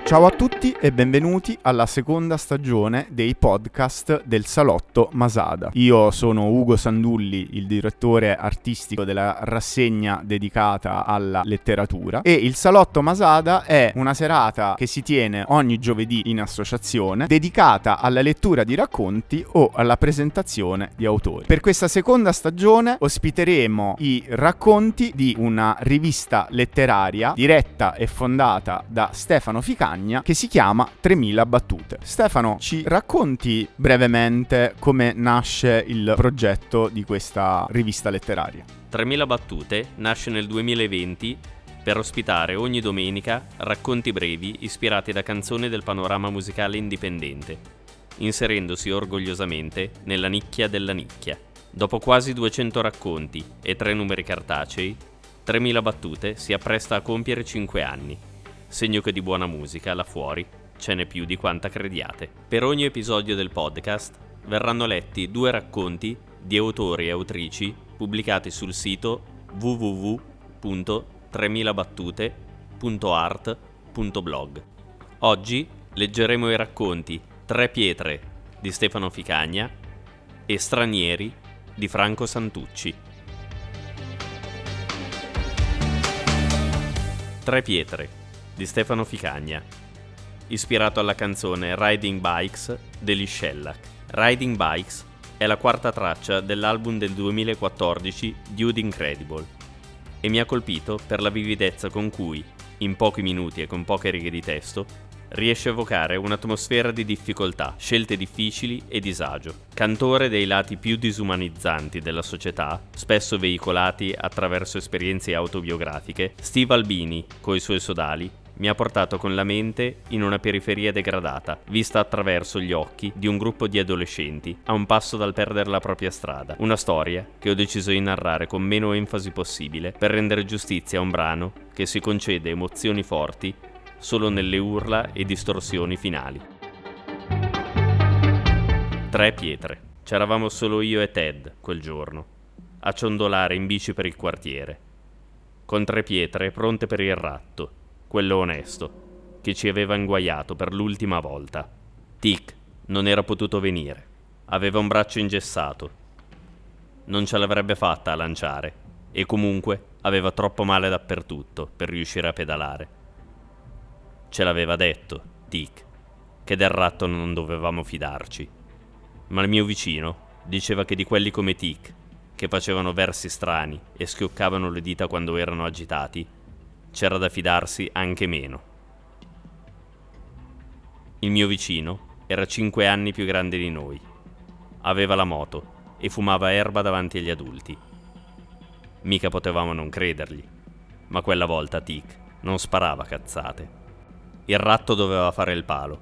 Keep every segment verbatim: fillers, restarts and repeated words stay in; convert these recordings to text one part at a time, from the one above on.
Ciao a tutti e benvenuti alla seconda stagione dei podcast del Salotto Masada. Io sono Ugo Sandulli, il direttore artistico della rassegna dedicata alla letteratura, e il Salotto Masada è una serata che si tiene ogni giovedì in associazione dedicata alla lettura di racconti o alla presentazione di autori. Per questa seconda stagione ospiteremo i racconti di una rivista letteraria diretta e fondata da Stefano Ficagna, che si chiama tremila battute. Stefano, ci racconti brevemente come nasce il progetto di questa rivista letteraria? tremila battute nasce nel duemilaventi per ospitare ogni domenica racconti brevi ispirati da canzoni del panorama musicale indipendente, inserendosi orgogliosamente nella nicchia della nicchia. Dopo quasi duecento racconti e tre numeri cartacei, tremila battute si appresta a compiere cinque anni. Segno che di buona musica là fuori ce n'è più di quanta crediate. Per ogni episodio del podcast verranno letti due racconti di autori e autrici pubblicati sul sito w w w punto tremila battute punto art punto blog. Oggi leggeremo i racconti Tre pietre di Stefano Ficagna e Stranieri di Franco Santucci. Tre pietre di Stefano Ficagna, ispirato alla canzone Riding Bikes degli Shellac. Riding Bikes è la quarta traccia dell'album del duemilaquattordici Dude Incredible e mi ha colpito per la vividezza con cui, in pochi minuti e con poche righe di testo, riesce a evocare un'atmosfera di difficoltà, scelte difficili e disagio. Cantore dei lati più disumanizzanti della società, spesso veicolati attraverso esperienze autobiografiche, Steve Albini, coi suoi sodali, mi ha portato con la mente in una periferia degradata, vista attraverso gli occhi di un gruppo di adolescenti a un passo dal perdere la propria strada. Una storia che ho deciso di narrare con meno enfasi possibile per rendere giustizia a un brano che si concede emozioni forti solo nelle urla e distorsioni finali. Tre pietre. C'eravamo solo io e Ted quel giorno, a ciondolare in bici per il quartiere, con tre pietre pronte per il ratto, quello onesto, che ci aveva inguaiato per l'ultima volta. Tic non era potuto venire, aveva un braccio ingessato, non ce l'avrebbe fatta a lanciare, e comunque aveva troppo male dappertutto per riuscire a pedalare. Ce l'aveva detto, Tic, che del ratto non dovevamo fidarci. Ma il mio vicino diceva che di quelli come Tic, che facevano versi strani e schioccavano le dita quando erano agitati, c'era da fidarsi anche meno. Il mio vicino era cinque anni più grande di noi. Aveva la moto e fumava erba davanti agli adulti. Mica potevamo non credergli, ma quella volta Tic non sparava cazzate. Il ratto doveva fare il palo.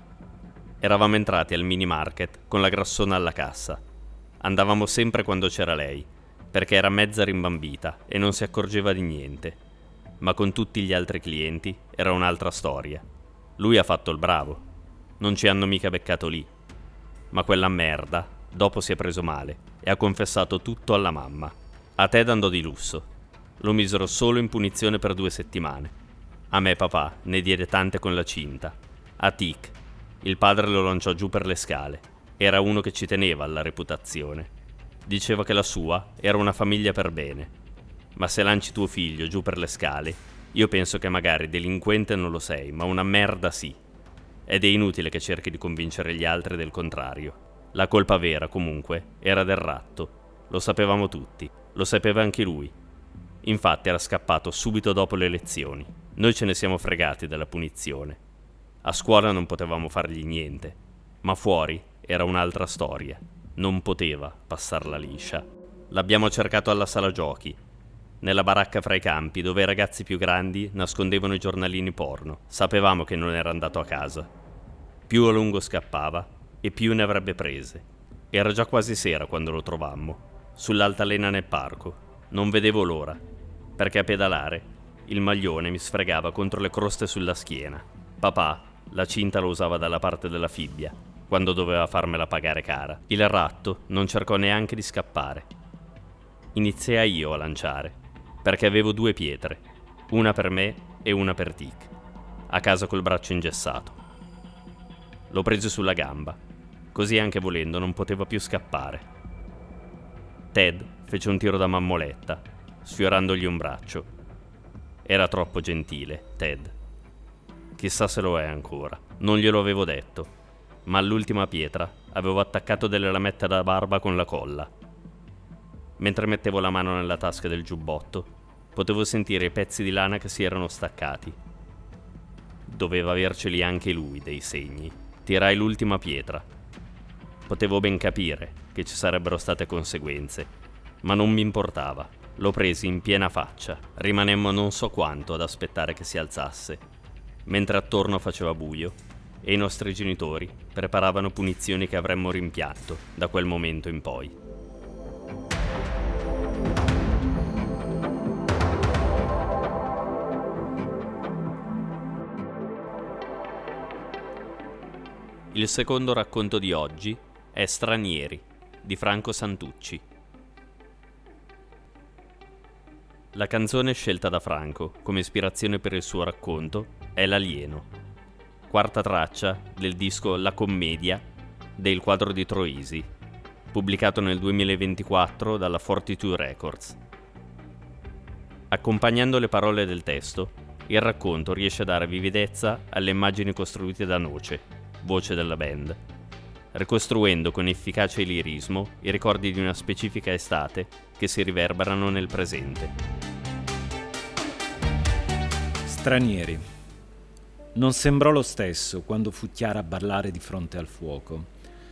Eravamo entrati al mini market con la grassona alla cassa. Andavamo sempre quando c'era lei, perché era mezza rimbambita e non si accorgeva di niente. Ma con tutti gli altri clienti era un'altra storia. Lui ha fatto il bravo. Non ci hanno mica beccato lì. Ma quella merda dopo si è preso male e ha confessato tutto alla mamma. A Ted andò di lusso. Lo misero solo in punizione per due settimane. A me papà ne diede tante con la cinta. A Tic il padre lo lanciò giù per le scale. Era uno che ci teneva alla reputazione. Diceva che la sua era una famiglia per bene. Ma se lanci tuo figlio giù per le scale, io penso che magari delinquente non lo sei, ma una merda sì. Ed è inutile che cerchi di convincere gli altri del contrario. La colpa vera, comunque, era del ratto. Lo sapevamo tutti. Lo sapeva anche lui. Infatti era scappato subito dopo le lezioni. Noi ce ne siamo fregati della punizione. A scuola non potevamo fargli niente, ma fuori era un'altra storia. Non poteva passarla liscia. L'abbiamo cercato alla sala giochi, nella baracca fra i campi, dove i ragazzi più grandi nascondevano i giornalini porno. Sapevamo che non era andato a casa. Più a lungo scappava e più ne avrebbe prese. Era già quasi sera quando lo trovammo, sull'altalena nel parco. Non vedevo l'ora, perché a pedalare il maglione mi sfregava contro le croste sulla schiena. Papà la cinta lo usava dalla parte della fibbia, quando doveva farmela pagare cara. Il ratto non cercò neanche di scappare. Iniziai io a lanciare, perché avevo due pietre, una per me e una per Tic. a casa col braccio ingessato. L'ho preso sulla gamba, così anche volendo non poteva più scappare. Ted fece un tiro da mammoletta, sfiorandogli un braccio. Era troppo gentile, Ted. Chissà se lo è ancora. Non glielo avevo detto, ma all'ultima pietra avevo attaccato delle lamette da barba con la colla. Mentre mettevo la mano nella tasca del giubbotto, potevo sentire i pezzi di lana che si erano staccati. Doveva averceli anche lui, dei segni. Tirai l'ultima pietra. Potevo ben capire che ci sarebbero state conseguenze, ma non mi importava. L'ho presi in piena faccia. Rimanemmo non so quanto ad aspettare che si alzasse, mentre attorno faceva buio e i nostri genitori preparavano punizioni che avremmo rimpianto da quel momento in poi. Il secondo racconto di oggi è Stranieri, di Franco Santucci. La canzone scelta da Franco come ispirazione per il suo racconto è L'Alieno, quarta traccia del disco La Commedia del Quadro di Troisi, pubblicato nel duemilaventiquattro dalla Fortitude Records. Accompagnando le parole del testo, il racconto riesce a dare vividezza alle immagini costruite da Noce, voce della band, ricostruendo con efficace lirismo i ricordi di una specifica estate che si riverberano nel presente. Stranieri. Non sembrò lo stesso quando fu Chiara a ballare di fronte al fuoco.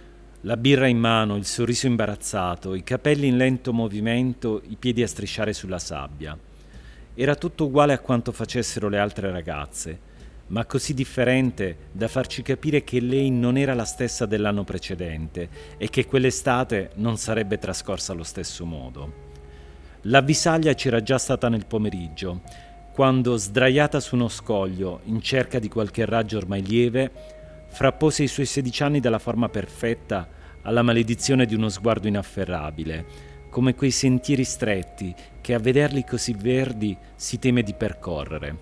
La birra in mano, il sorriso imbarazzato, i capelli in lento movimento, i piedi a strisciare sulla sabbia. Era tutto uguale a quanto facessero le altre ragazze, ma così differente da farci capire che lei non era la stessa dell'anno precedente e che quell'estate non sarebbe trascorsa allo stesso modo. L'avvisaglia c'era già stata nel pomeriggio, quando, sdraiata su uno scoglio in cerca di qualche raggio ormai lieve, frappose i suoi sedici anni dalla forma perfetta alla maledizione di uno sguardo inafferrabile, come quei sentieri stretti che a vederli così verdi si teme di percorrere.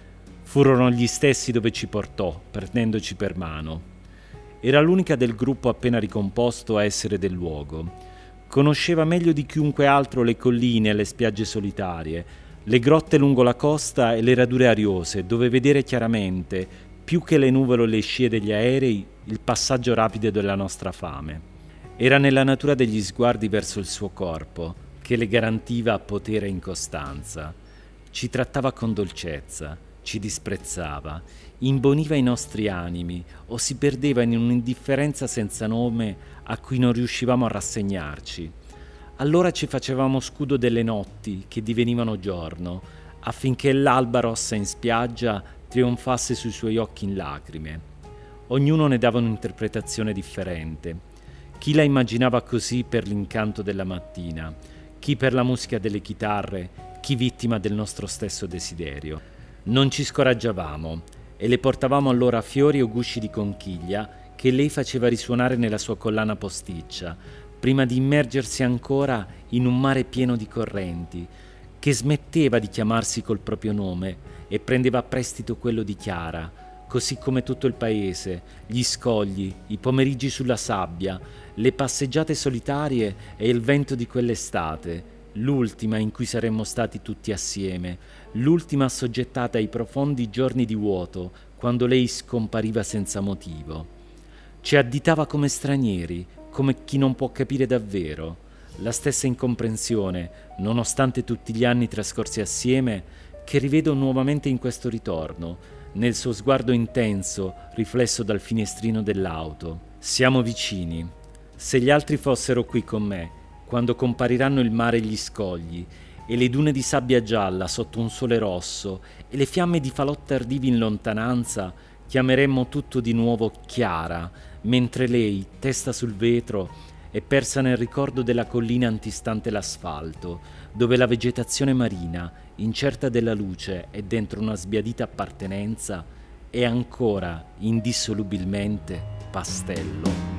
Furono gli stessi dove ci portò, prendendoci per mano. Era l'unica del gruppo appena ricomposto a essere del luogo. Conosceva meglio di chiunque altro le colline e le spiagge solitarie, le grotte lungo la costa e le radure ariose, dove vedere chiaramente, più che le nuvole o le scie degli aerei, il passaggio rapido della nostra fame. Era nella natura degli sguardi verso il suo corpo, che le garantiva potere e incostanza. Ci trattava con dolcezza, ci disprezzava, imboniva i nostri animi o si perdeva in un'indifferenza senza nome a cui non riuscivamo a rassegnarci. Allora ci facevamo scudo delle notti che divenivano giorno, affinché l'alba rossa in spiaggia trionfasse sui suoi occhi in lacrime. Ognuno ne dava un'interpretazione differente. Chi la immaginava così per l'incanto della mattina, chi per la musica delle chitarre, chi vittima del nostro stesso desiderio. Non ci scoraggiavamo e le portavamo allora fiori o gusci di conchiglia che lei faceva risuonare nella sua collana posticcia, prima di immergersi ancora in un mare pieno di correnti, che smetteva di chiamarsi col proprio nome e prendeva a prestito quello di Chiara, così come tutto il paese, gli scogli, i pomeriggi sulla sabbia, le passeggiate solitarie e il vento di quell'estate, l'ultima in cui saremmo stati tutti assieme, l'ultima assoggettata ai profondi giorni di vuoto, quando lei scompariva senza motivo. Ci additava come stranieri, come chi non può capire davvero. La stessa incomprensione, nonostante tutti gli anni trascorsi assieme, che rivedo nuovamente in questo ritorno, nel suo sguardo intenso, riflesso dal finestrino dell'auto. Siamo vicini. Se gli altri fossero qui con me, quando compariranno il mare e gli scogli, e le dune di sabbia gialla sotto un sole rosso, e le fiamme di falò tardivi in lontananza, chiameremmo tutto di nuovo Chiara, mentre lei, testa sul vetro, è persa nel ricordo della collina antistante l'asfalto, dove la vegetazione marina, incerta della luce e dentro una sbiadita appartenenza, è ancora indissolubilmente pastello.